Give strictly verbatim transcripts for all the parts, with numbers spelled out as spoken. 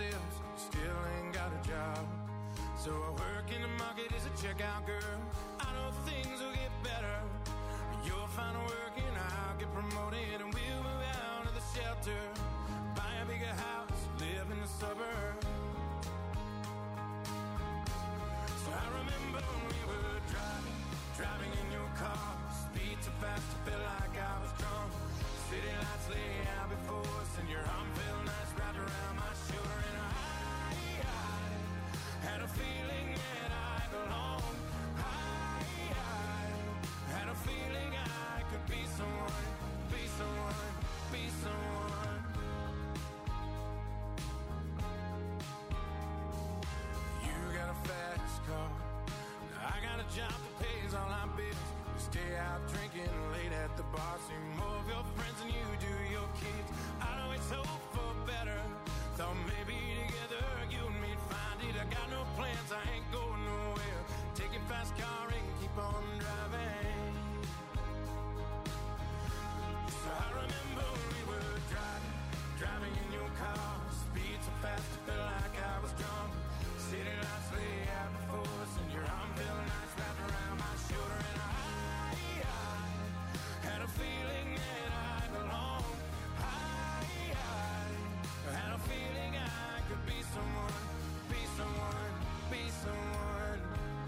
bills, still ain't got a job. So I work in the market as a checkout girl. I know things will get better. You'll find work and I'll get promoted, and we'll move out of the shelter, buy a bigger house, live in the suburbs. So I remember when we were driving, driving in your car, speed so fast I felt like I was drunk. City lights lay out before us, and your arm felt nice wrapped around my shoulder. And I, I had a feeling that I belonged. I, I had a feeling I could be someone, be someone, be someone. You got a fast car, I got a job that pays all our bills. Stay out drinking late at the bar, see more of your friends than you do your kids. I'd always hope for better, thought maybe together you and me'd find it. I got no plans, I ain't going nowhere. Take your fast car and keep on driving. So I remember when we were driving, driving in your car, speed so fast I felt like I was drunk. City lights lay out before us, and your arm felt nice wrapped around my shoulder. And I had a feeling that I belonged. I, I had a feeling I could be someone, be someone, be someone.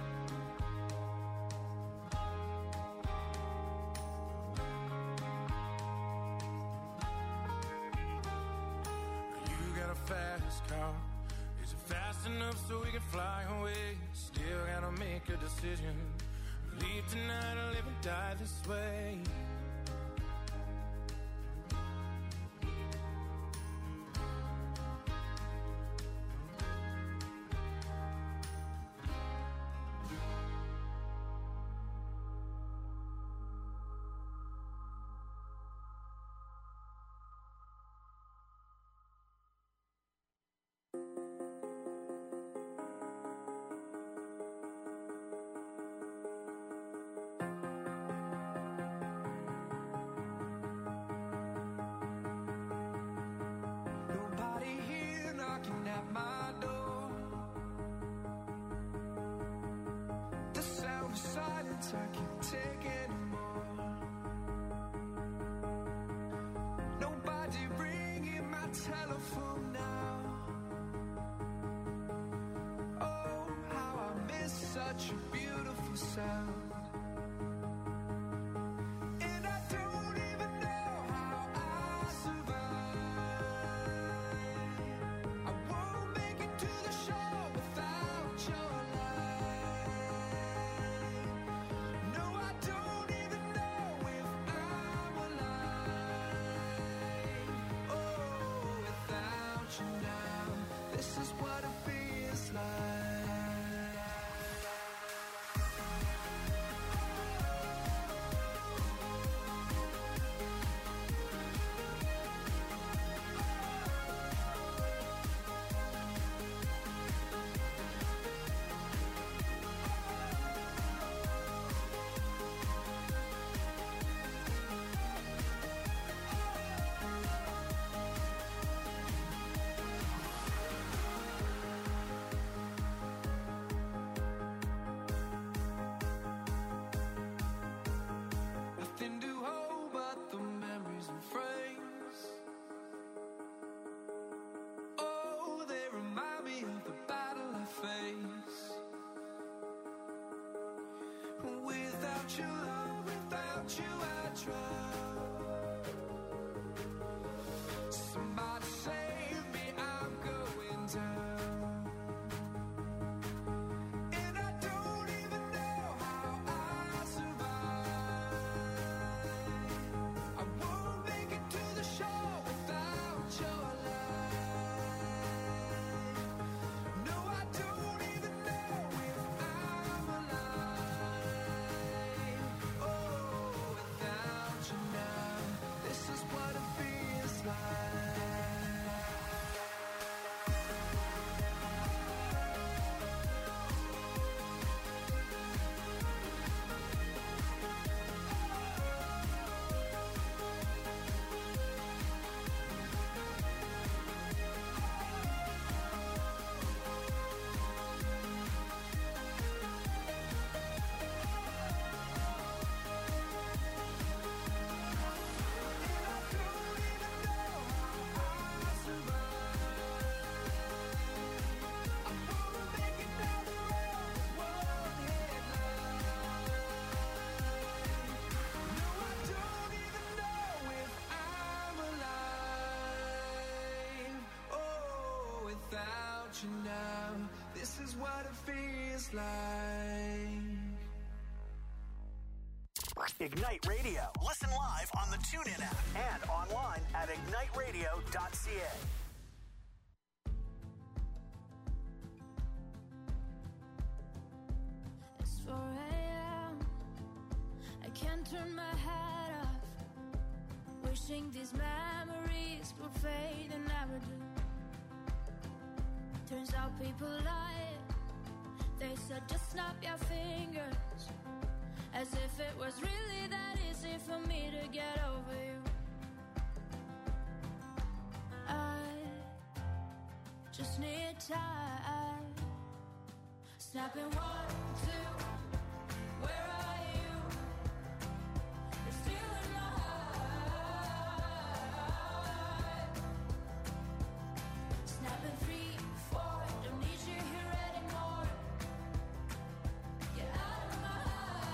You got a fast car, is it fast enough so we can fly away? Still gotta make a decision, leave tonight or live and die this way. you now. This is what it feels like. Ignite Radio. Listen live on the TuneIn app and online at ignite radio dot c a. It's four a.m. I can't turn my head off. Wishing these memories would fade and never do. Turns out people lie. They said just snap your fingers, as if it was really that easy for me to get over you. I just need time. Snapping one, two, where are you? You're still in my heart. Snapping three, four, don't need you here anymore. Get out of my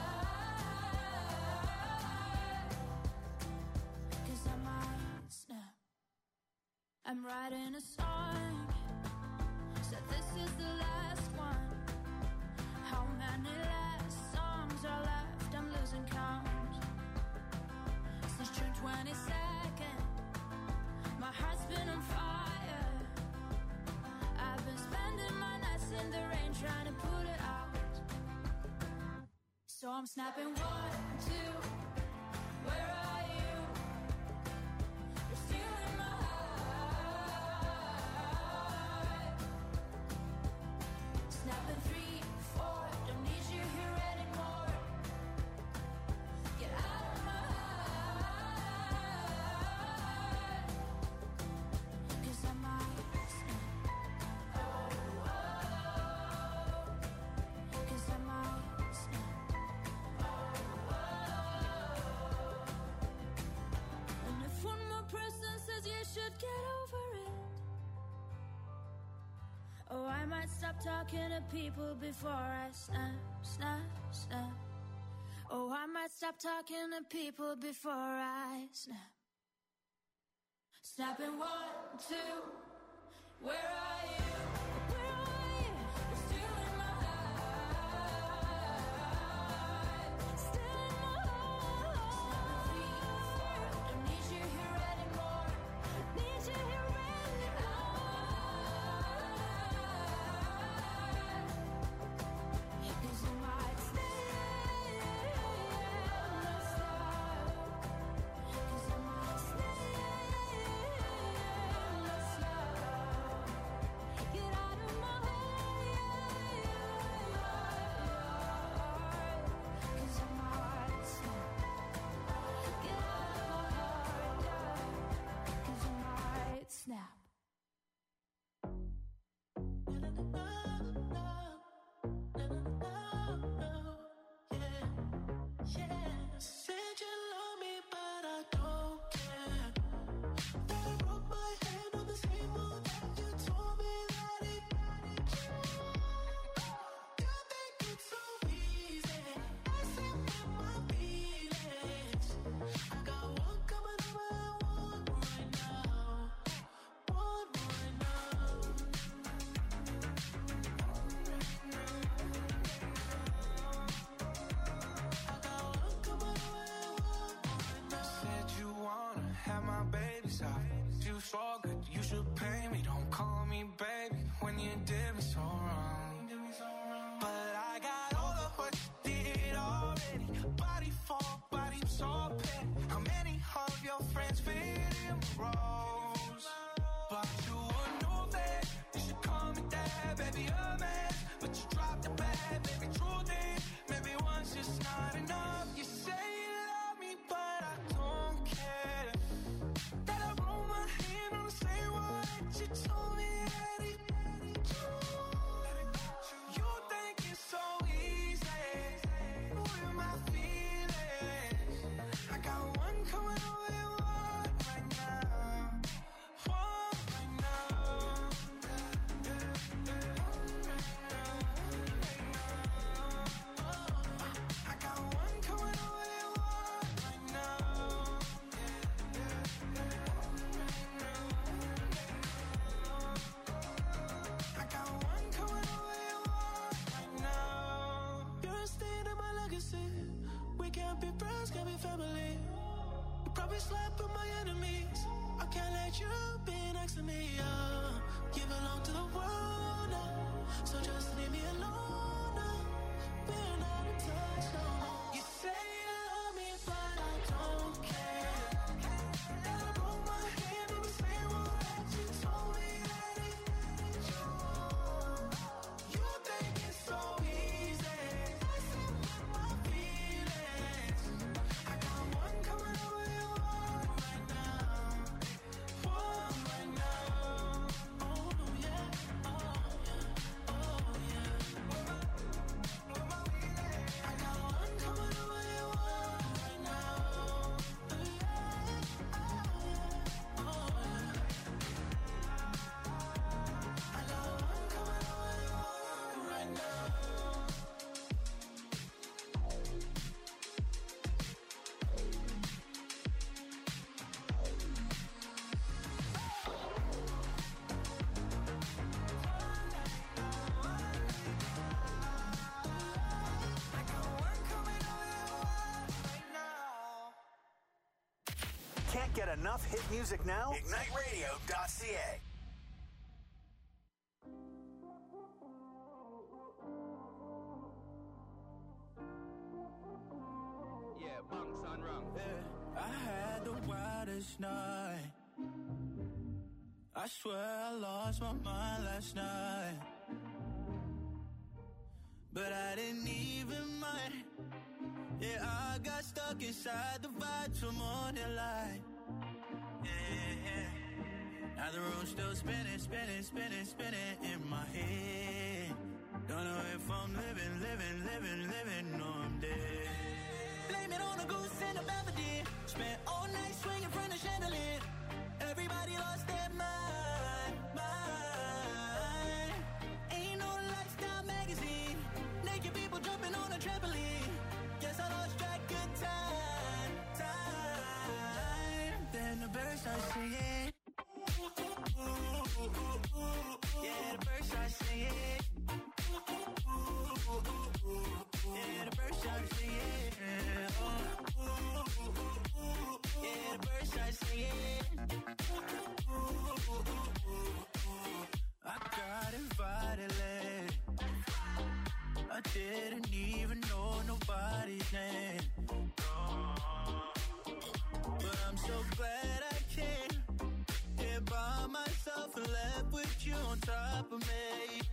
heart. 'Cause I might snap. I'm writing a song. Said this is the last one. How many last songs are left? I'm losing count. Since June twenty-second, my heart's been on fire. I've been spending my nights in the rain trying to put it out. So I'm snapping one, two, where are you? You're still in my heart. Snapping three, four, don't need you here anymore. Get out of my heart. 'Cause I might snap. Oh, oh. 'Cause I might snap. Oh, oh. And if one more person says you should get over it, oh, I might stop talking to people before I snap, snap, snap. Oh, I might stop talking to people before I snap. Snapping one, two, where are you? Where are you? You're still in my heart. Still in my heart. Three, four, don't need you here anymore. Need you here anymore. 'Cause you might stay, let's stop. 'Cause you might stay, let's stop. Get out of my heart. 'Cause I might snap. Get out of my heart, yeah. 'Cause I might snap. Said you love me, but I don't care. That I broke my hand on the same wall that you told me that it. You think it's so easy, messing with my feelings. I got one coming over and one right now, one right now. I got one coming over and one right now. Said you wanna have my baby's eyes. You so good, you should pay me. Don't call me baby when you did me so wrong. But I got all of what you did already. Body for body, I'm so petty. How many of your friends fit in my roles? But you would know that you should call me dad, baby, a man. But you dropped the bag, baby, truth is, maybe once is not enough. You say you love me, but I don't care. That I roll my hand on the same wall that you told me that it. You think it's so easy with my feelings. I got one coming over and one right now, one right now. I got one coming over Can't be friends, can't be family. You probably slept with my enemies. I can't let you be next to me, uh. You belong to the world now, so just leave me alone now. We're not in touch no more. You say you love me, but I don't care. And I broke my hand in the same way that you told me that it you. You think it's so easy. Messing with my feelings. I got one coming over your one right now. One right now. Oh yeah, oh yeah, oh yeah. I got one coming over your one right now. Oh yeah, oh yeah, oh yeah. I got one coming over your one right now. I got one coming over your one right now. Can't get enough hit music now? ignite radio dot c a. Yeah, bunks on wrong. Yeah, I had the wildest night. I swear I lost my mind last night. But I didn't even mind. Yeah, I got stuck inside the vibes from morning light. Yeah, yeah. Now the room's still spinning, spinning, spinning, spinning in my head. Don't know if I'm living, living, living, living, or I'm dead. Blame it on a goose and a melody. Spent all night swinging from the chandelier. Everybody lost their mind, mind. Ain't no lifestyle magazine. Naked people jumping on a trampoline. Guess I lost track of time, time. Then the birds start singing. Yeah, the birds start singing. Yeah, the birds start singing. Yeah, the birds start singing. I got invited late. I didn't even know nobody's name. But I'm so glad I came here by myself and left with you on top of me.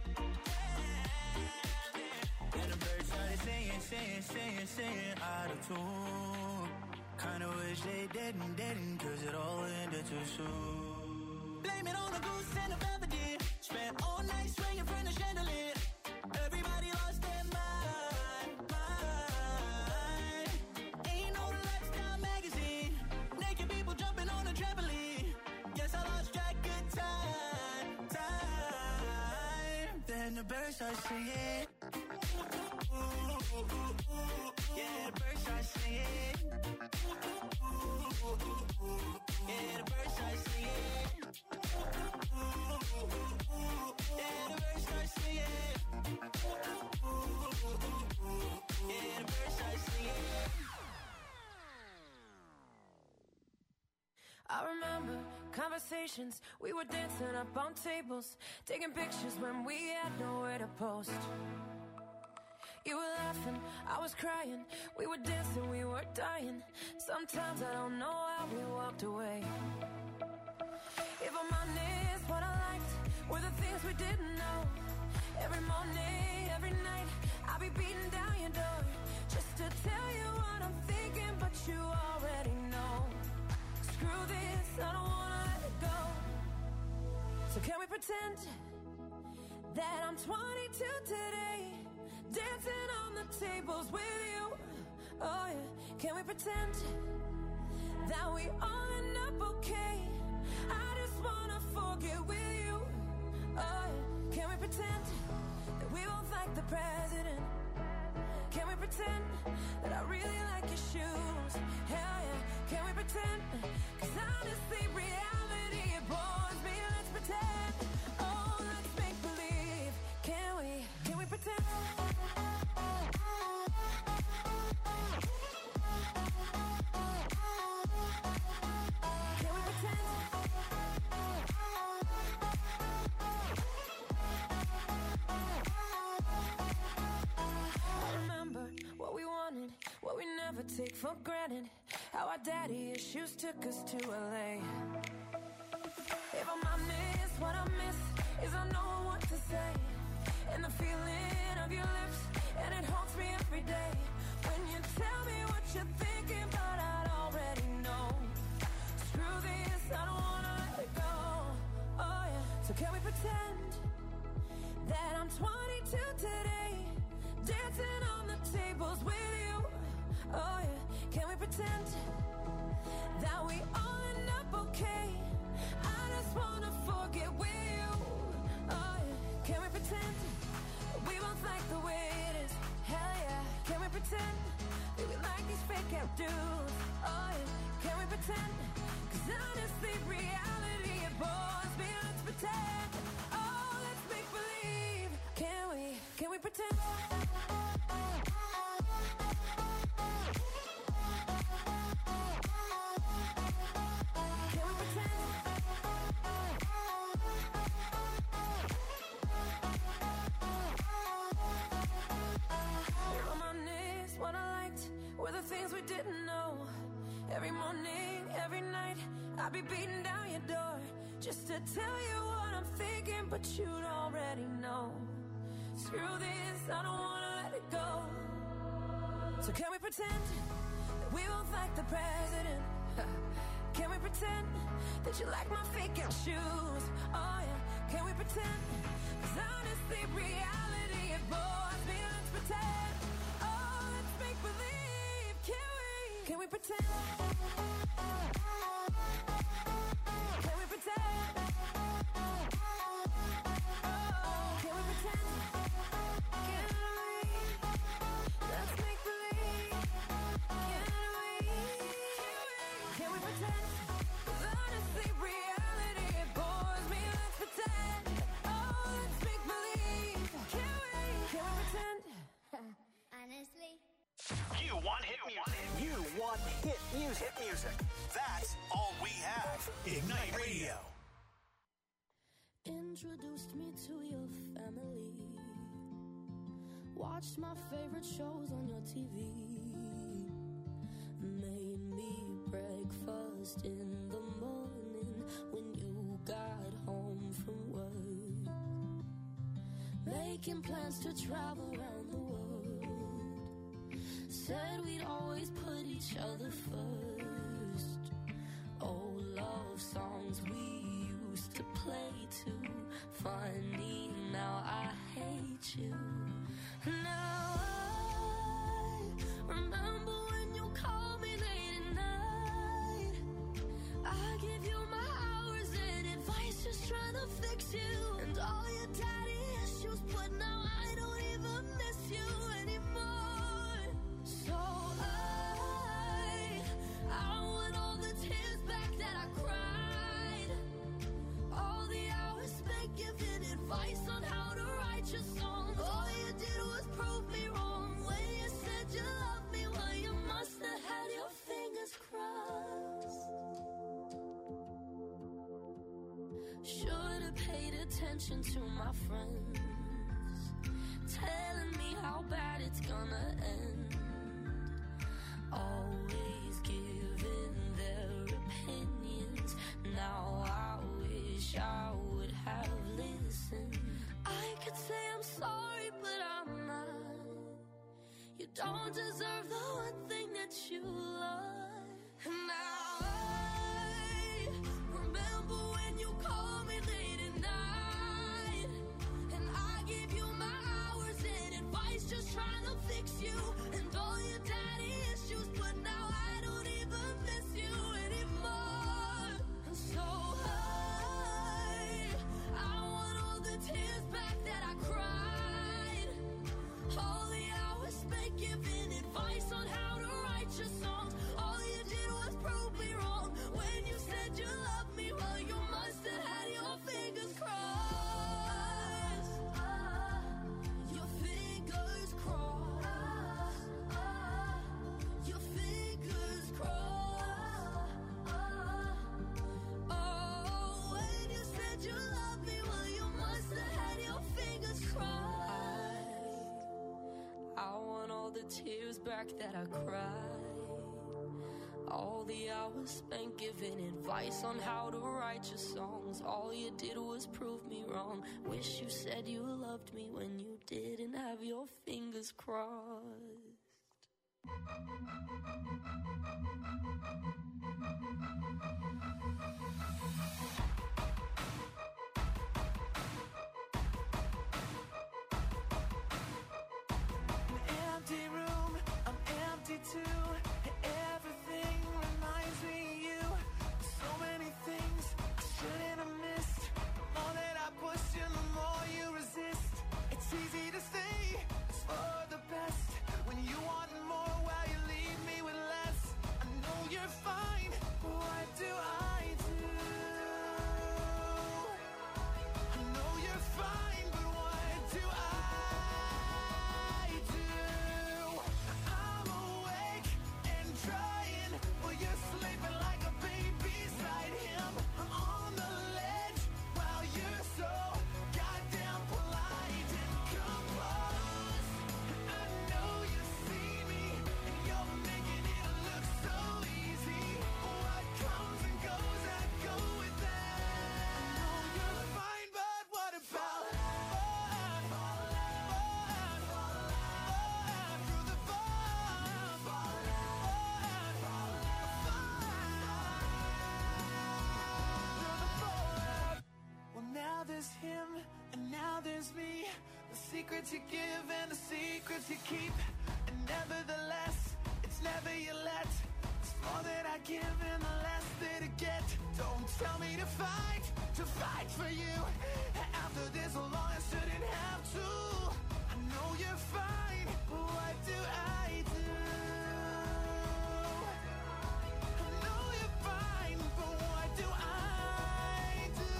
And the birds started singing, singing, singing, singing out of tune. Kinda wish they didn't, didn't, cause it all ended too soon. Blame it on a goose and a melody. Spent all night swinging from the chandelier. Everybody lost their mind, mind. Ain't no lifestyle magazine. Naked people jumping on a trampoline. Guess I lost track of time, time. Then the birds start singing. Yeah, the birds start singing. Yeah, the birds start singing. Yeah, the birds start singing. Yeah, the birds start singing. I remember conversations, we were dancing up on tables, taking pictures when we had nowhere to post. You were laughing, I was crying, we were dancing, we were dying. Sometimes I don't know how we walked away. If I'm honest, what I liked were the things we didn't know. Every morning, every night, I'll be beating down your door just to tell you what I'm thinking, but you already know. Screw this, I don't wanna let it go. So can we pretend that I'm twenty-two today, dancing on the tables with you? Oh yeah, can we pretend that we all end up okay? I just wanna forget with you. Oh yeah, can we pretend that we both like the president? Can we pretend that I really like your shoes? Hell yeah, can we pretend? Cause honestly, reality, it bores me. Let's pretend. Oh, let's make believe. Can we, can we pretend? take for granted how our daddy issues took us to L A. If I might miss, what I miss is I know what to say, and the feeling of your lips, and it haunts me every day. When you tell me what you're thinking, but I'd already know. Screw this, I don't wanna let it go. Oh yeah, so can we pretend that I'm twenty-two today, dancing on the tables with you? Oh yeah, can we pretend that we all end up okay? I just wanna forget with you. Oh yeah, can we pretend we both like the way it is? Hell yeah, can we pretend that we like these fake out dudes? Oh yeah, can we pretend? Cause honestly, reality it bores me. Let's pretend. Oh, let's make believe. Can we? Can we pretend? Were the things we didn't know. Every morning, every night, I'd be beating down your door just to tell you what I'm thinking, but you'd already know. Screw this, I don't wanna let it go. So can we pretend that we both like the president? Can we pretend that you like my fake out shoes? Oh yeah, can we pretend? Cause honestly, reality it bores me. Let's pretend. Oh, let's make believe. Can we? Can we pretend? Can we pretend? Oh, can we pretend? Can we? Let's make believe. Can we? Can we pretend? 'Cause honestly, reality it bores me. Let's pretend. Oh, let's make believe. Can we? Can we pretend? Honestly. You want hit music. You want hit music. Hit music. That's all we have. Ignite Radio. Introduced me to your family. Watched my favorite shows on your T V. Made me breakfast in the morning when you got home from work. Making plans to travel around the world. Said we'd always put each other first. Old love songs we used to play too. Funny, now I hate you. Now I remember when you called me late at night. I give you my hours and advice, just trying to fix you. And all your daddy issues, but now I don't even miss you anymore. So I, I want all the tears back that I cried. All the hours spent giving advice on how to write your songs. All you did was prove me wrong when you said you loved me. Well, you must have had your fingers crossed. Should have paid attention to my friends, telling me how bad it's gonna end. Always giving their opinions. Now I wish I would have listened. I could say I'm sorry, but I'm not. You don't deserve the one thing that you love. And now I remember when you called me late at night, and I gave you my hours and advice, just trying to fix you. And all your daddy issues, but now I don't even miss you anymore. And so I, I want all the tears back that I cried. All the hours spent giving advice on how to write your songs. All you did was prove me wrong when you said you loved me. Well, you must have had your fingers crossed. Your fingers crossed. Your fingers crossed. Oh, when you said you loved me, well, you must have had your fingers crossed. I want all the tears back that I cried. All the hours spent giving advice on how to write your songs. All you did was prove me wrong. Wish you said you loved me when you didn't have your fingers crossed. An empty room, I'm empty too. Everything reminds me of you. So many things I shouldn't have missed. The more that I push you, the more you resist. It's easy to say it's for the best when you want more while you leave me with less. I know you're fine, but what do I do? I know you're fine, but what do I do? I'm awake and trying, but you're sleeping like a baby beside him. I'm on the ledge while you're so goddamn polite and composed. I know you see me and you're making it look so easy. What comes and goes, I go with that. I know you're fine, but what about fun? Fun, fun, fun, through the fun, fun, fun, fun. Well, now there's him, and now there's me. The secrets you give and the secrets you keep. And nevertheless, it's never you let. It's more that I give and the less that I get. Don't tell me to fight, to fight for you. After this so long, I shouldn't have to. I know you're fine, but what do I do? I know you're fine, but what do I do?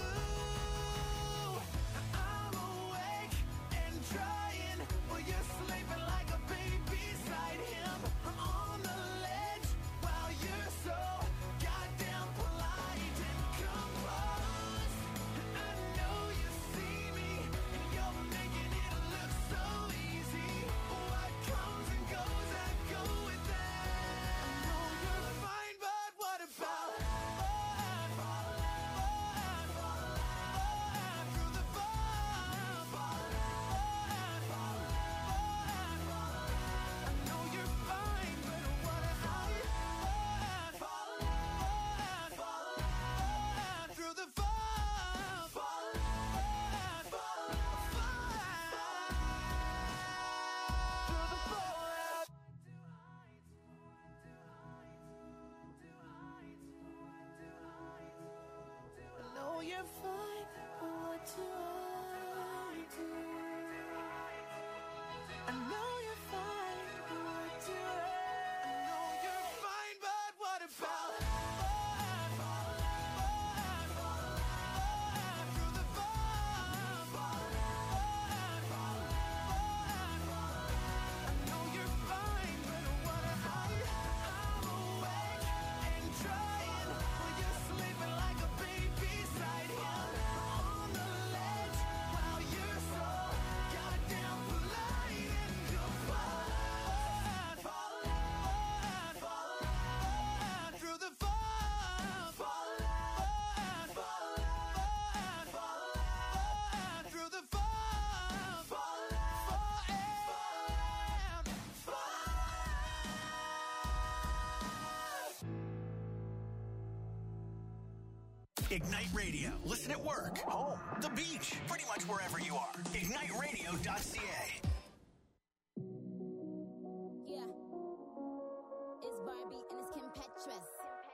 I'm awake and trying, but you're sleeping like a baby beside him. I'm on the ledge while you're so goddamn polite and composed. I know you see me and you're making it look so easy. What comes and goes, I go with that. I know you're fine, but what about fun? Fun, fun, fun, through the fun, fun, fun, fun, fun. I know you're fine, but what about fun? Fun, fun, through the fun, fun, fun, fun, through the fun. I know you're fine, but what do I do? I know you're fine, but what do I? I know you're fine, but what about fun? Fun, fun, through the fun, fun, fun, fun. I know you're fine, but what about? I'm awake and trying, but you're sleeping like a baby beside him. On the ledge while you're so goddamn polite and composed. Fun, fun, through the fun, fun, fun, fun, through the fun, fun, Ignite Radio. Listen at work, home, the beach, pretty much wherever you are. ignite radio dot c a. Yeah. It's Barbie and it's Kim Petras.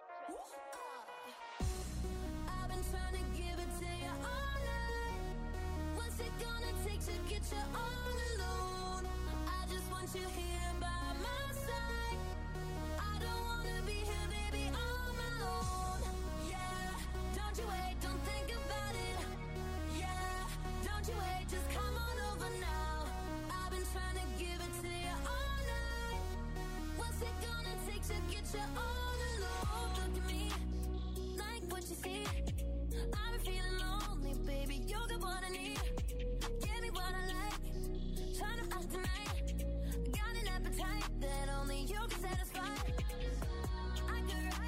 I've been trying to give it to you all night. What's it gonna take to get you all alone? I just want you here by my side. I don't wanna be here, baby, on my own. Yeah, don't you wait, don't think about it. Yeah, don't you wait, just come on over now. I've been trying to give it to you all night. What's it gonna take to get you all alone? Look at me, like what you see. I've been feeling lonely, baby, you got what I need. Give me what I like, try to ask tonight. Got an appetite that only you can satisfy. I could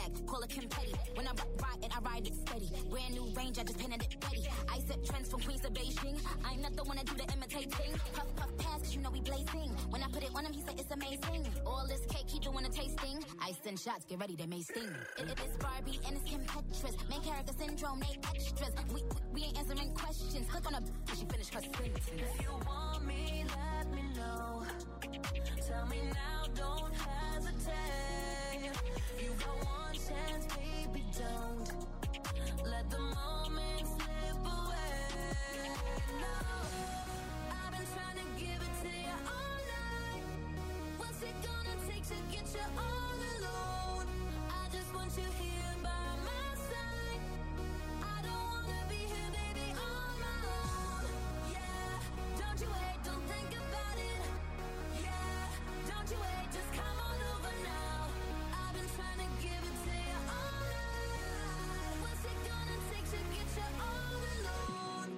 bag, call it confetti. When I ride it, I ride it steady. Brand new range, I just painted it Betty. I set trends from Queens to Beijing. I'm not the one that do the imitating. Puff, puff, pass, cause you know we blazing. When I put it on him, he said it's amazing. All this cake, he doing a tasting. I send shots, get ready, they may sting. It, it is Barbie and it's Kim Petras. Main character syndrome, they extras. We, we, we ain't answering questions. Click on a till she finish her sentence. If you want me, let me know. Tell me now, don't hesitate. You got one chance, baby, don't let the moment slip away. No, I've been trying to give it to you all night. What's it gonna take to get you all alone? I just want you here by my side. I don't wanna be here, baby, on my own. Yeah, don't you wait, don't think about it. Yeah, don't you wait, just come on over now. I've been trying to give it to you all night. What's it gonna take to get you all alone?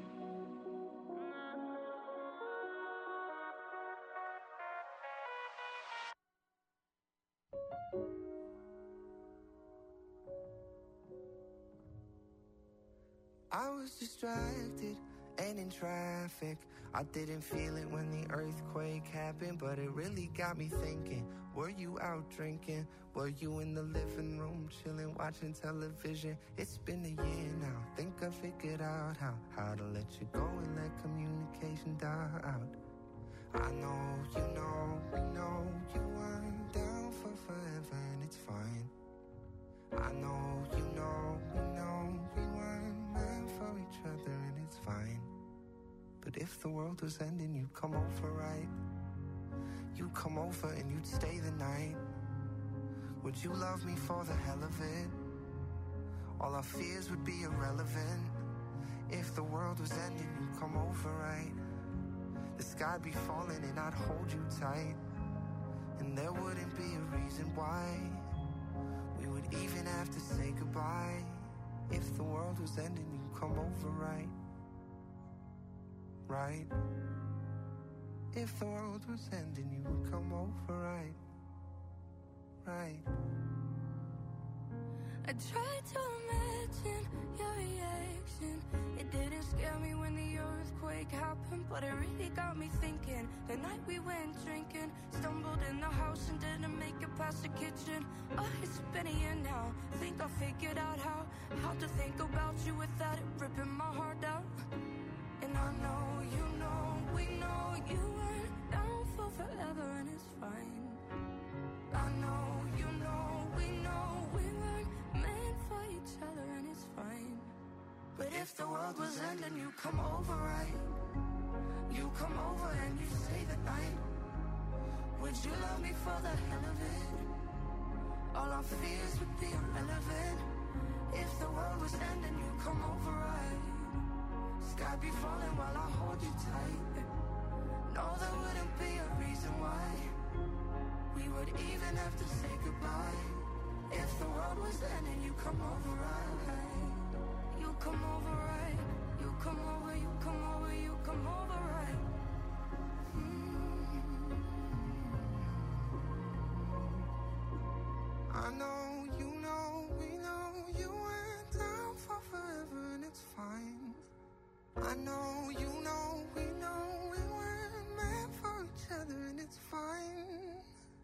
I was distracted and in traffic. I didn't feel it when the earthquake happened, but it really got me thinking. Were you out drinking? Were you in the living room chilling, watching television? It's been a year now. Think I figured out how how to let you go and let communication die out. I know, you know, we know you weren't down for forever, and it's fine. I know, you know, we know we weren't meant for each other, and it's fine. But if the world was ending, you'd come over, right? You'd come over and you'd stay the night. Would you love me for the hell of it? All our fears would be irrelevant. If the world was ending, you'd come over, right? The sky'd be falling and I'd hold you tight. And there wouldn't be a reason why we would even have to say goodbye. If the world was ending, you'd come over, right? Right? If the world was ending, you would come over, right? Right? I tried to imagine your reaction. It didn't scare me when the earthquake happened, but it really got me thinking. The night we went drinking, stumbled in the house and didn't make it past the kitchen. Oh, it's been a year now. Think I figured out how How to think about you without it ripping my heart out. And I know, you know, we know you weren't down for forever, and it's fine. I know, you know, we know we weren't meant for each other, and it's fine. But if the world was ending, you come over, right? You come over and you stay the night. Would you love me for the hell of it? All our fears would be irrelevant. If the world was ending, you come over, right? Sky be falling while I hold you tight. No, there wouldn't be a reason why we would even have to say goodbye. If the world was ending, you come over, right? You come over, right? You come over, you come over, you come over, right? Mm-hmm. I know, you know, we know you went down for forever, and it's fine. I know, you know, we know we weren't meant for each other, and it's fine.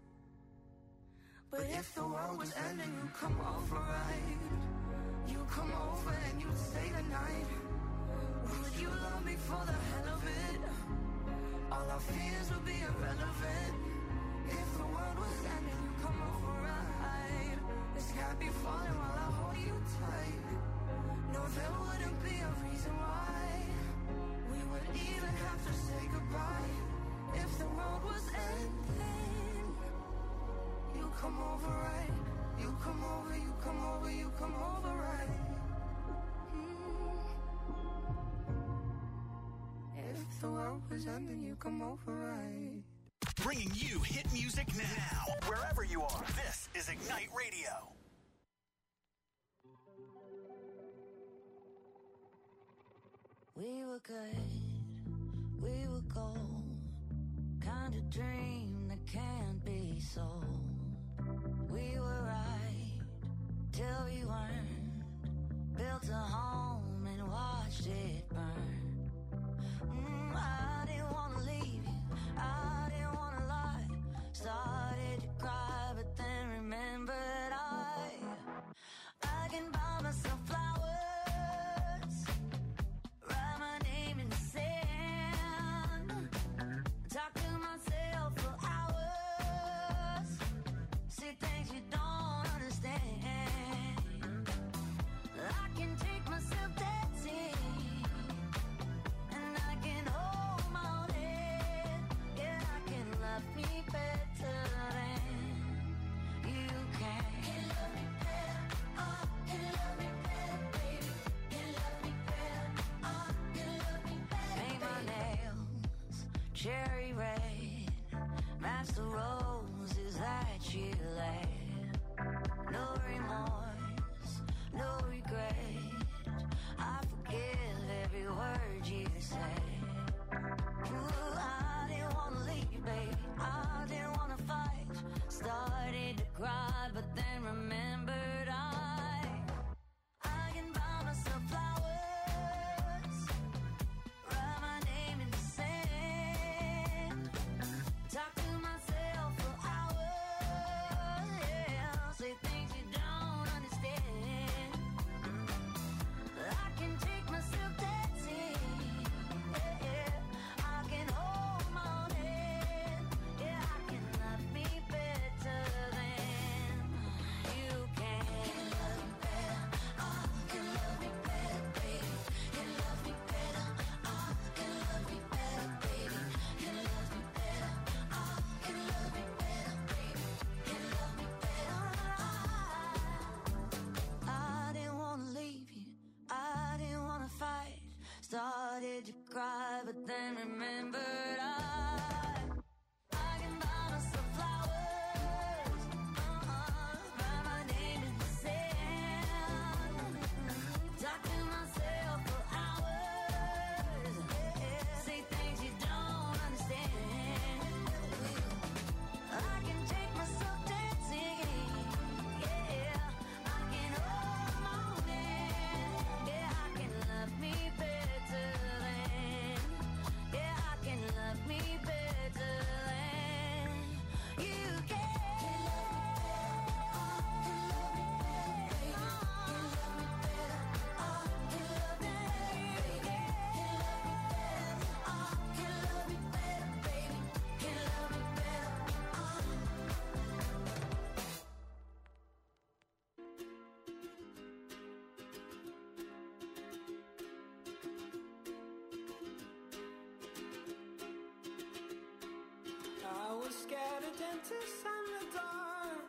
But if the world was ending, you come over, right? You come over and you stay the night. Would you love me for the hell of it? All our fears would be irrelevant. If the world was ending, you come over, right? The sky be falling while I hold you tight. No, there wouldn't be a reason why we would even have to say goodbye. If the world was ending, you come over, right? You come over, you come over, you come over, right? Mm. If the world was ending, you come over, right? Bringing you hit music now, wherever you are. This is Ignite Radio. We were good, we were gold. Kind of dream that can't be sold. We were right till we weren't. Built a home and watched it burn. Mm, I didn't wanna leave you, I didn't wanna lie. Started to cry, but then remembered I I can buy myself flowers, write my name in the sand, talk to myself for hours, see things you don't understand. I can take myself dancing, and I can hold my own head. Yeah, I can love me better than you can. Can love me better, oh, can love me better, baby. Can love me better, oh, can love me better. Paint my nails cherry red, match the roses that you laid. No remorse, no regret. I forgive every word you say. Ooh, I didn't wanna leave, baby. I didn't wanna fight. Started to cry, but then remembered I I can buy myself flowers, write my name in the sand, talk to myself for hours, yeah, say things you don't understand. I can take myself dancing, yeah, yeah. I can hold my own head, yeah, I can love me better than you can. Can love me better, oh, can love me better, baby. Can love me better, oh, can love me better, baby. Can love me better, oh, can love me better, baby. Can love me better, oh. I didn't wanna leave you, I didn't wanna fight. Started to cry, but then remembered I I can buy myself flowers, uh-uh, write my name in the sand, talk to myself for hours, yeah, say things you don't understand. I can take myself dancing, yeah, I can hold my own hand, yeah, I can love me better than, yeah, I can love me better than you can. I was scared of dentists and the dark.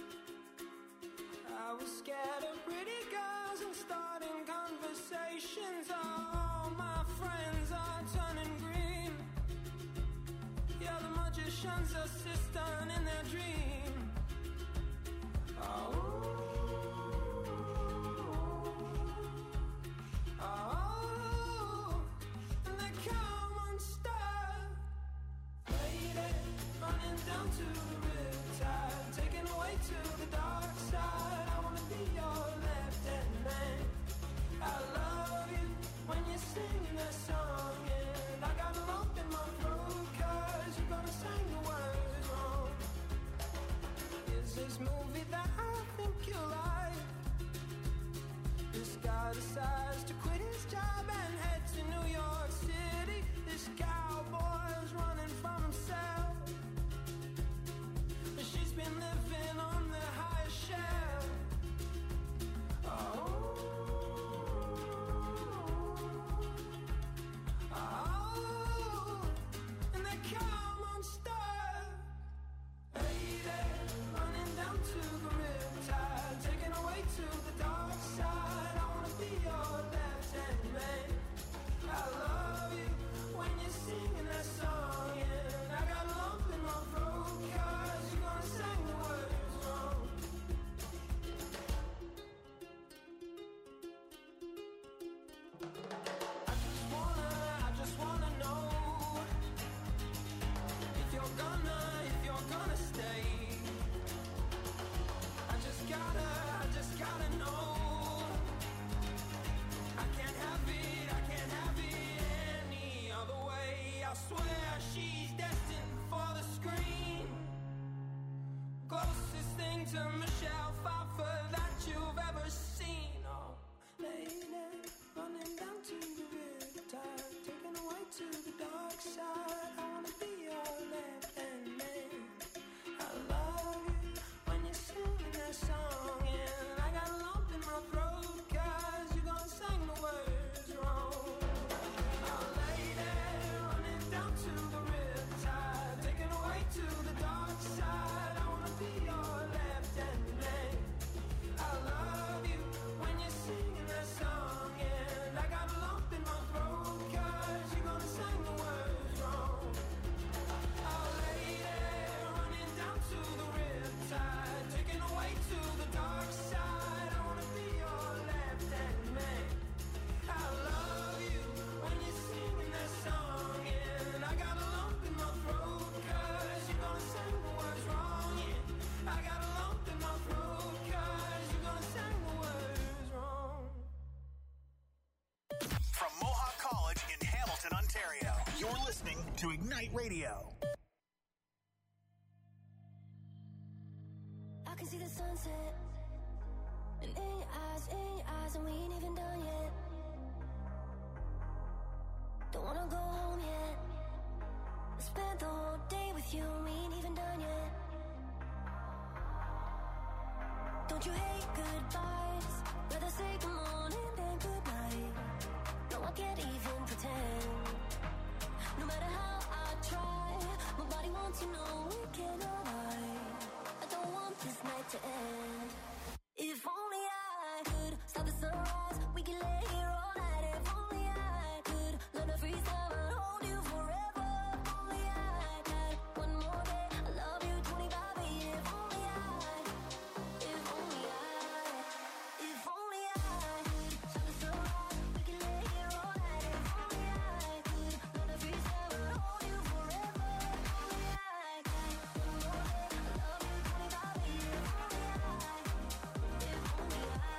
I was scared of pretty girls and starting conversations. All my friends are turning green. Yeah, the magician's assistant in their dream. Oh, oh, and they come unstuck. Lady, running down to the riptide, taken away to the dark side. I wanna be your left-hand man. I love you when you sing that song, and I got a lump in my throat 'cause you're gonna sing the words wrong. Is this movie that I think to Ignite Radio. I can see the sunset, and in your eyes, in your eyes, and we ain't even done yet. Don't wanna go home yet. I spent the whole day with you, and we ain't even done yet. Don't you hate goodbyes? Rather say good morning than good night. No, I can't even pretend. No matter how I try, my body wants to know we cannot hide. I don't want this night to end. If only I could stop the sunrise, we can lay here all night. If only I could learn to freeze time and hold you forever. If only I had one more day, I love you twenty-five. If only I, if only I, if only I could stop the sunrise, we can lay here all night. If only I could learn to freeze time and hold you forever. If only I had one more day, I love you twenty-five. If only I, if only I.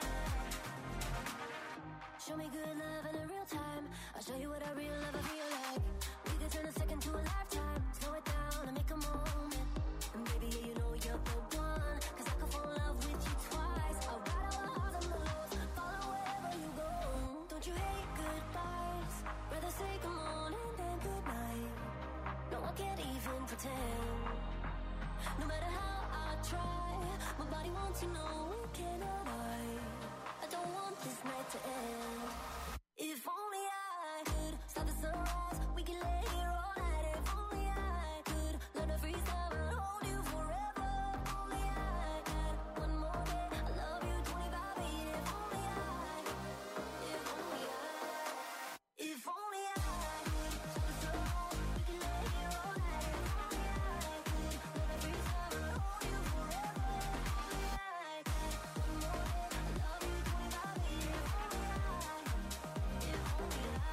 Show me good love in a real time. I'll show you what a real love feel like. We could turn a second to a lifetime. Slow it down and make a moment. And baby, yeah, you know you're the one. Cause I could fall in love with you twice. I'll ride all the highs and the lows, follow wherever you go. Don't you hate goodbyes? Rather say good morning than good night. No, I can't even pretend. No matter how I try, my body wants to know we cannot hide. I don't want this night to end. If only I could stop the sunrise, we can lay here all night. If only I could learn to freeze time and hold you forever. If only I had one more day, I love you twenty-five. If only I, if only I, if only I could stop the sunrise, we can lay here all night. If only I could learn to freeze time and hold you forever. If only I had one more day, I love you twenty-five. If only I, if only I.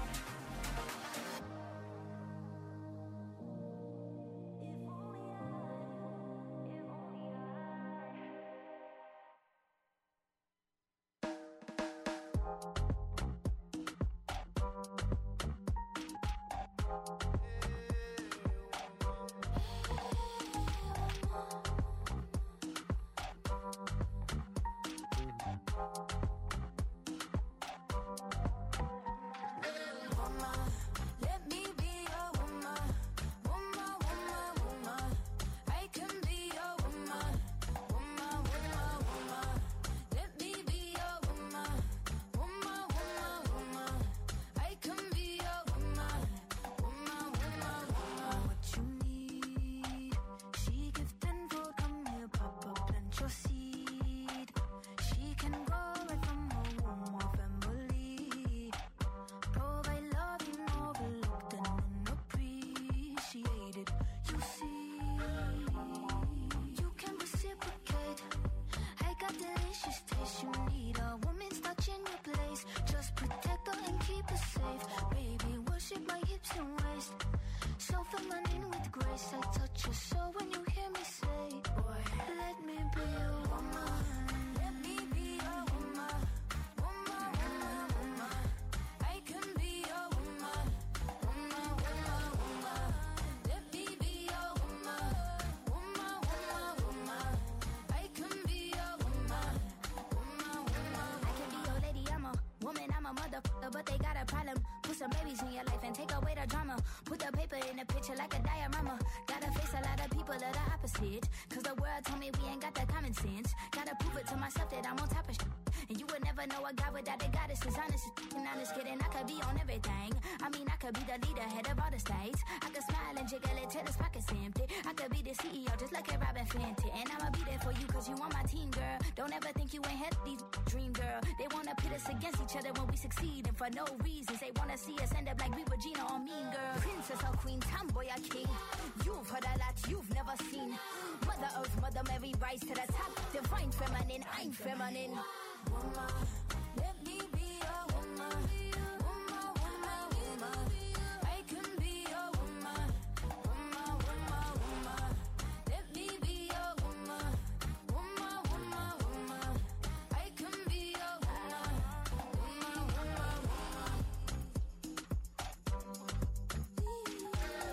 Woman, let me be your woman. Woman, woman, woman. I can be your woman. Woman, woman, woman. Let me be your woman. Woman, woman, woman. I can be your woman. Woman, woman, woman. What you need, she give tenfold. Come here, Papa, plant your seed. She can grow right from her womb or family. Provide love you overlooked and unappreciated. You see, you can reciprocate. I got delicious taste. You need a woman's touch in your place. Just protect her and keep her safe. Baby, worship my hips and waist. So feminine with grace. I touch your soul when you hear me say, boy, let me be your woman. Let me be your woman. Woman, woman, woman. I can be your woman. Woman, woman, woman. Let me be your woman. Woman, woman, woman. I can be your woman. Woman, woman. I can be your lady, I'm a woman, I'm a motherfucker, but they got a problem. Put some babies in your life and take away the drama. Put the paper in the picture like a diorama. Gotta face a lot of people that are opposite. Cause the world told me we ain't got that common sense. Gotta prove it to myself that I'm on top of shit. And you would never know a guy without a goddess is honest. And honest kidding, I could be on everything. I mean, I could be the leader, head of all the states. I could smile and jiggle it till his pockets empty. I could be the C E O just like a Robin Fenty. And I'ma be there for you cause you on my team, girl. Don't ever think you ain't had these dream, girl. They wanna pit us against each other when we succeed. And for no reasons, they wanna see us end up like we were Gina or Mean Girl. Princess or queen, tomboy or king. You've heard a lot you've never seen. Mother Earth, Mother Mary, rise to the top. Divine feminine, I'm feminine. Woman, let me be your woman. Woman, woman, woman. I can be your woman. Woman, woman, woman. Let me be your woman. Woman, woman, woman. I can be your woman. Woman, woman, woman.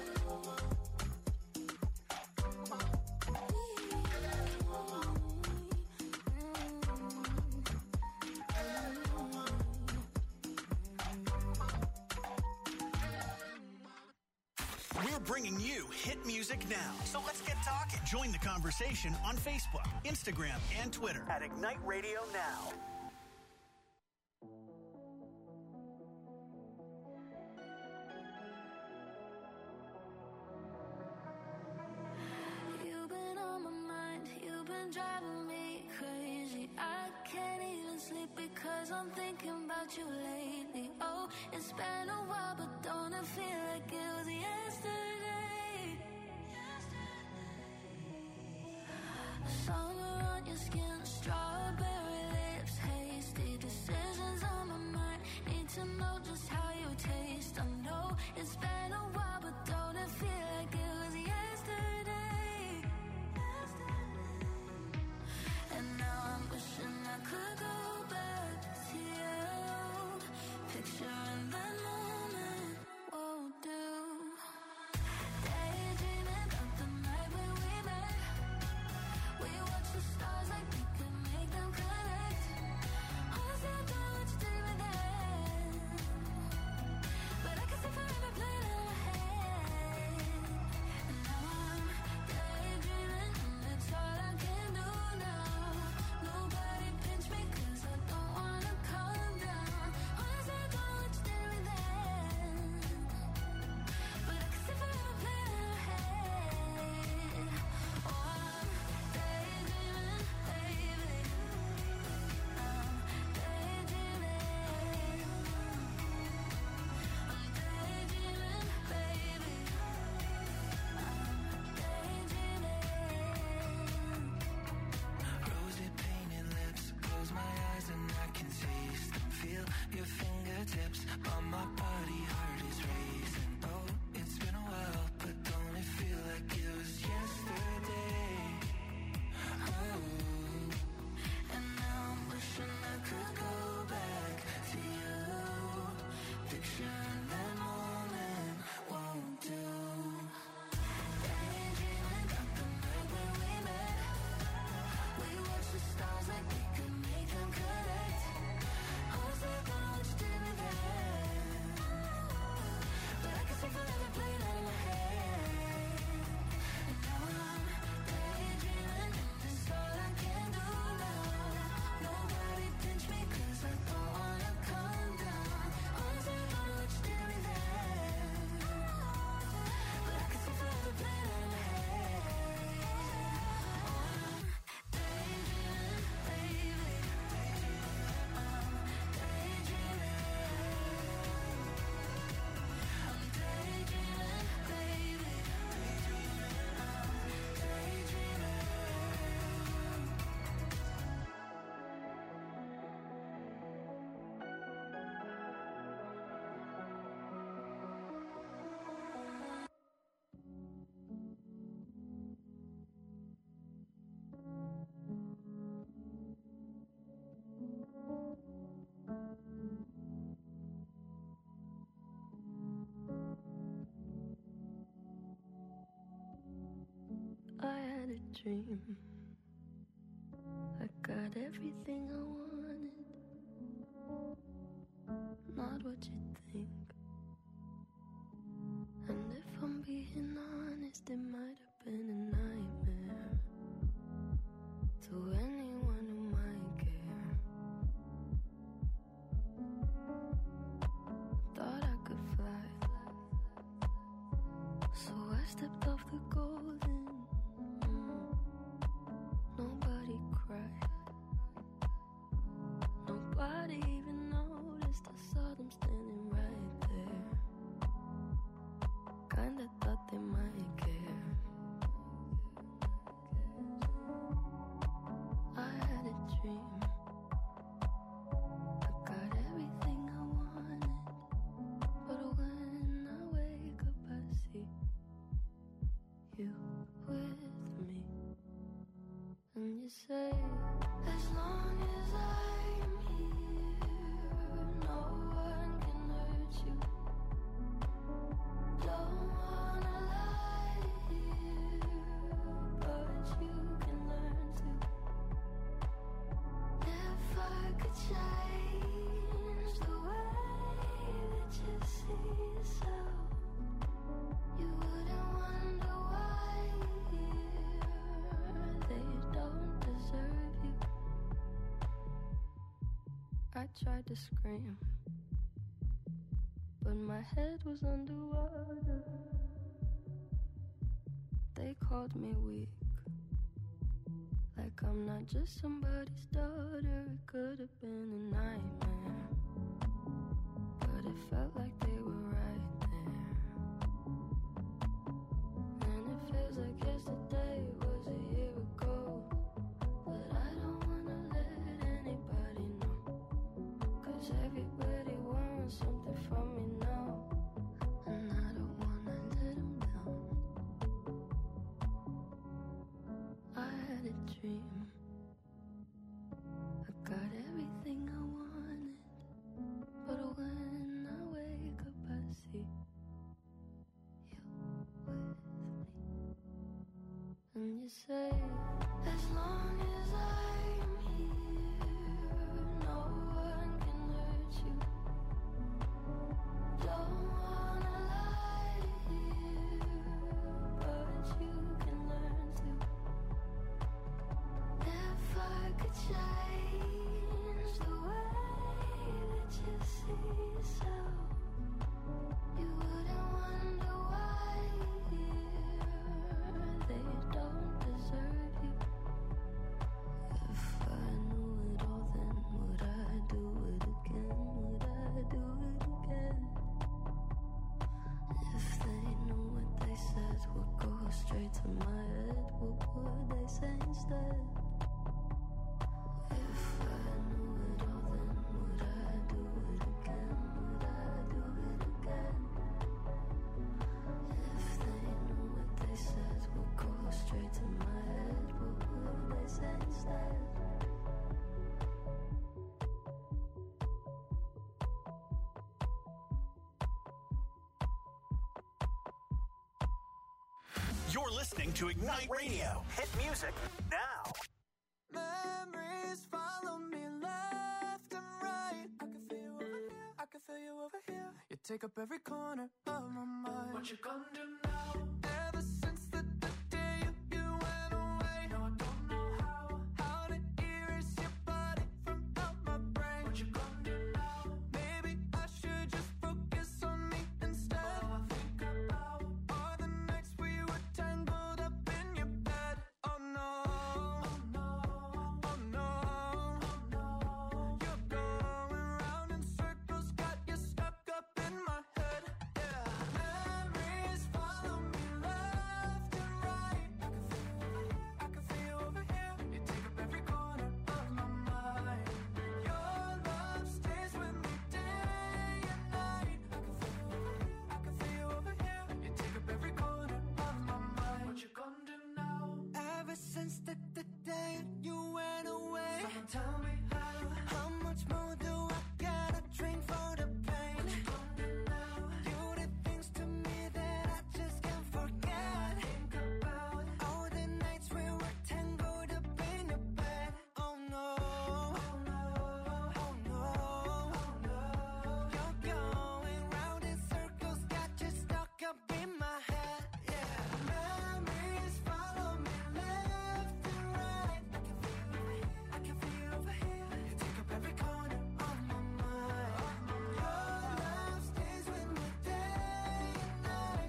bringing you hit music now. So let's get talking. Join the conversation on Facebook, Instagram, and Twitter at Ignite Radio Now. You've been on my mind, you've been driving me crazy. I can't even sleep because I'm thinking about you lately. Oh, it's been a while, but don't it feel like it was yesterday? Summer on your skin, strawberry lips, hasty decisions on my mind. Need to know just how you taste. I know it's been a while, but don't it feel like it was yesterday? And now I'm wishing I could go back to you. Picturing that moment won't do. Daydreaming about the night when we met. We watch the stars like we could make them connect. Honestly, I don't know what you did with that, but I can see forever playing in my head. And now I'm daydreaming, and it's all I can do now. Nobody pinch me 'cause I don't wanna calm down. Honestly, I don't know what you did with that, but I can see forever playing in my head. Oh, I'm daydreaming, baby. I'm daydreaming. I'm daydreaming, baby. I'm daydreaming. Rosy painted lips, close my eyes and I can taste them. Feel your fingertips on my body, heart is racing. Oh, it's been a while, but don't it feel like it was yesterday? Oh, and now I'm wishing I could go back to you. Picturing that moment won't do. Daydreaming about the night when we met. We watch the stars like we could make them connect. Honestly, I don't know what you did with that, but I can see forever playing out in my head. And now I'm daydreaming, and it's all I can do now. Nobody pinch me 'cause I don't wanna calm down. Honestly, I don't know what you did with that, but I can see forever playing out in my head. Oh, I'm daydreaming, baby. I'm daydreaming. I'm daydreaming, baby. I'm daydreaming. I had a dream. I got everything I wanted. Not what you think. And if I'm being honest, it might have been a nightmare to anyone who might care. Thought I could fly, so I stepped off the golden. Nobody cried. Nobody even noticed. I saw them standing right there. Kinda thought they might care. I had a dream. I got everything I wanted. But when I wake up, I see you with me. And you say, as long as I'm here, no one can hurt you. Don't wanna lie I tried to scream, but my head was underwater. They called me weak, like I'm not just somebody's daughter. It could have been a nightmare, but it felt like they were right there. And it feels like yesterday was a year ago, but I don't wanna let anybody know, 'cause everybody wants something from me now, and I don't wanna let them down. I had a dream, I got everything I wanted, but when I wake up I see you with me. And you say, as long as I'm here, no one can hurt you. Don't wanna lie here, but you can learn to. If I could change the way that you see yourself, you wouldn't wonder why here they don't deserve you. If I knew it all, then would I do it again? Would I do it again? If they knew what they said would go straight to my head, what would they say instead? If I knew it all, then would I do it again? Would I do it again? If they knew what they said would go straight to my head, what would they say instead? You're listening to Ignite Radio. Hit music now. Memories follow me left and right. I can feel you over here, I can feel you over here. You take up every corner of my mind. What you gonna do now? Ever since the, the day you, you went away, no, I don't know how, how to erase your body from out my brain. What you gonna do now? Maybe I should just focus on me instead. All I think about are the nights we were tangled up in your bed. Oh no, oh no, oh no, oh no. You're going round in circles, got you stuck up in my head. Yeah, memories follow me left and right. I can feel you over here, I can feel you over here. You take up every corner of my mind. Your love stays with me day and night. I can feel you over here, I can feel you over here. You take up every corner of my mind. What you gonna do now? Ever since the, the day you went away, someone tell me how. How much more do I gotta drink for the pain? What you gonna do now? You did things to me that I just can't forget. Think about all the nights we were tangled up in your bed. Oh no, oh no, oh no, oh no. You're going round in circles, got you stuck up in my head. Yeah, memories follow me left and right. I can feel you over here, I can feel you over here. You take up every corner of my mind. Your love stays with me day and night.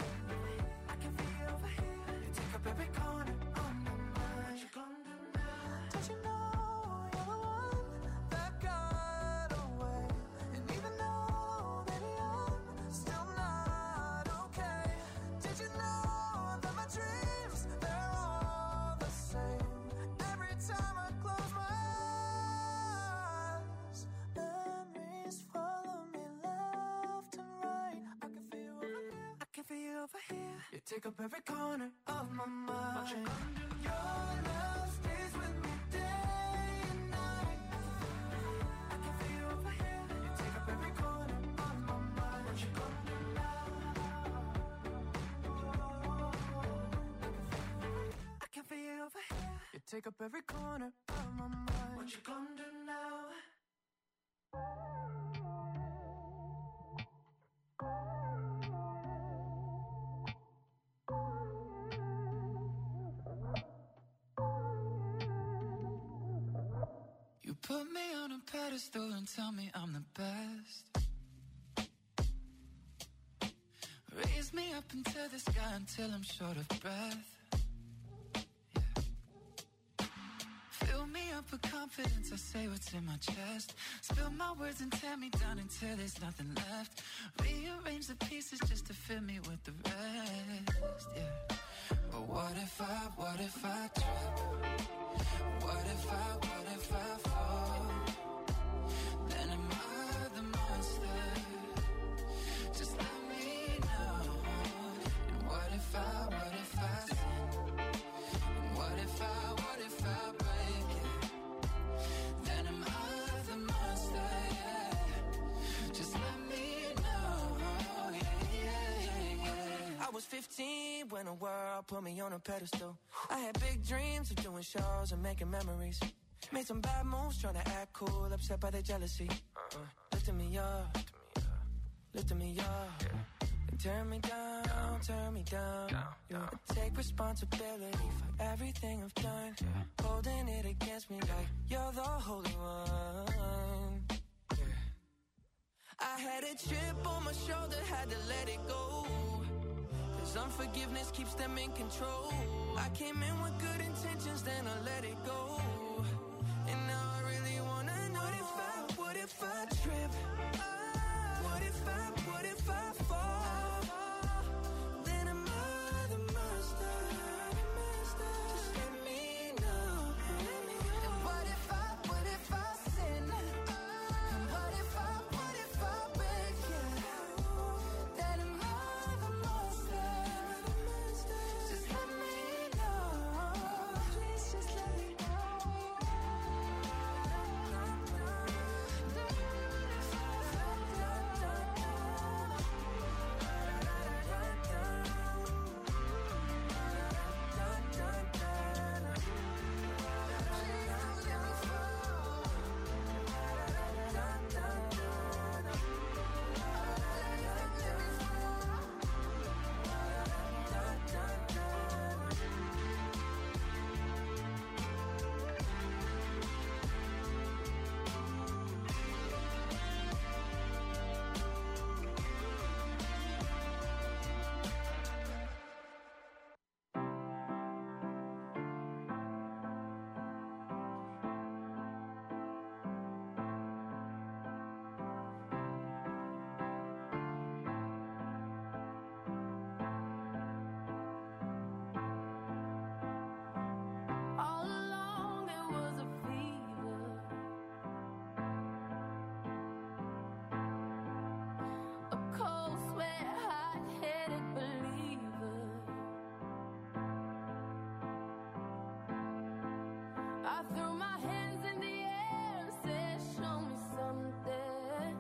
I can feel you over here, I can feel you over here. You take up every corner of my mind. What you gonna do now? Don't you know you're the one that got away? And even though, baby, I'm still not okay. Did you know that my dreams, they're all the same? Every time I close my eyes, memories follow me left and right. I can feel you over here, I can feel you over here. You take up every corner of my mind. What you gonna do? Your love stays with me day and night. I can feel you over here, you take up every corner of my mind. What you gonna do now? I can feel you over here, you take up every corner of my mind. What you gonna do now? You put me on a pedestal. pedestal and tell me I'm the best. Raise me up into the sky until I'm short of breath. Yeah. Fill me up with confidence, I say what's in my chest. Spill my words and tear me down until there's nothing left. Rearrange the pieces just to fill me with the rest. Yeah. But what if I, what if I trip? What if I, what if I fall? Then am I the monster? Just let me know. And what if I, what if I sin? And what if I, what if I break it? Then am I the monster? Yeah. Just let me know. Yeah, yeah, yeah, yeah. I was fifteen when the world put me on a pedestal. I had big dreams of doing shows and making memories. Made some bad moves trying to act cool, upset by their jealousy. Uh, lifting me up, lifting me up. And turn me down, turn me down. Yeah. I take responsibility for everything I've done. Holding it against me like you're the holy one. Yeah. I had a chip on my shoulder, had to let it go. Cause unforgiveness keeps them in control. I came in with good intentions, then I let it go. And now I really wanna know, what if I, what if I trip? What if I, what if I fall? Then am I the monster? Just let me know. And what if I, what if I sin? And what if I, what if I break it? Then am I the monster? Just let me know. Please just let me know. All along it was a fever, a cold sweat, hot-headed believer. I threw my hands in the air and said, show me something.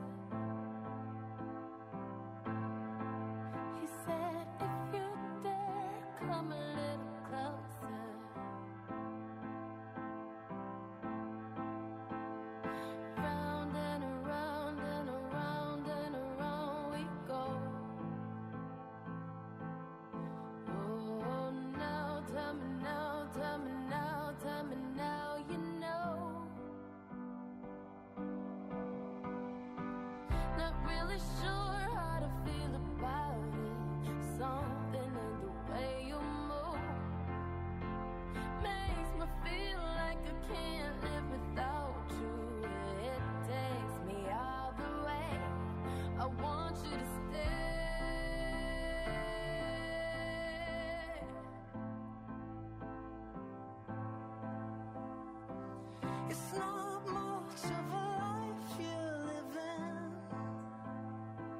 He said, if you dare, come a little closer. Round and around and around and around we go. Oh, now tell me now, tell me now, tell me now, you know. Not really sure how to feel about it. Something in the way you move makes me feel like I can't live without you. It takes me all the way. I want you to stay. It's not much of a life you're living.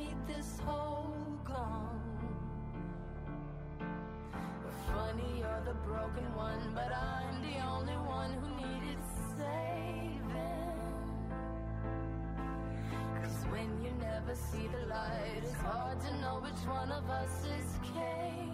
beat this whole gong. Funny, you're the broken one, but I'm the only one who needed saving. Cause when you never see the light, it's hard to know which one of us is caving.